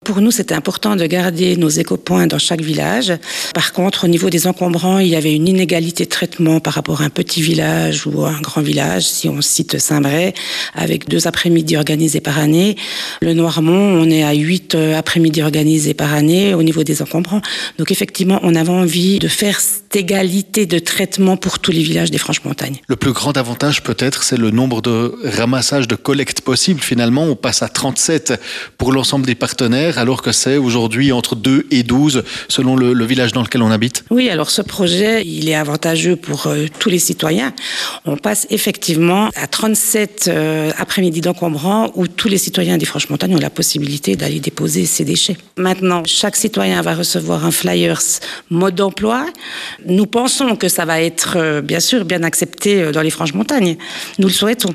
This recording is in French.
pour nous, c'était important de garder nos éco-points dans chaque village. Par contre, au niveau des encombrants, il y avait une inégalité de traitement par rapport à un petit village ou à un grand village. Si on cite Saint-Bray, avec 2 après-midi organisés par année. Le Noirmont, on est à 8 après-midi organisés par année au niveau des encombrants. Donc effectivement, on avait envie de faire cette égalité de traitement pour tous les villages des Franches-Montagnes. Le plus grand avantage peut-être, c'est le nombre de ramassages de collecte possible. Finalement, on passe à 37 pour l'ensemble des partenaires, alors que c'est aujourd'hui entre 2 et 12 selon le village dans lequel on habite. Oui, alors ce projet, il est avantageux pour tous les citoyens. On passe effectivement à 37 après-midi d'encombrants où tous les citoyens des Franches-Montagnes ont la possibilité d'aller déposer ces déchets. Maintenant, chaque citoyen va recevoir un flyers mode d'emploi. Nous pensons que ça va être bien sûr bien accepté dans les Franches-Montagnes. Nous le souhaitons.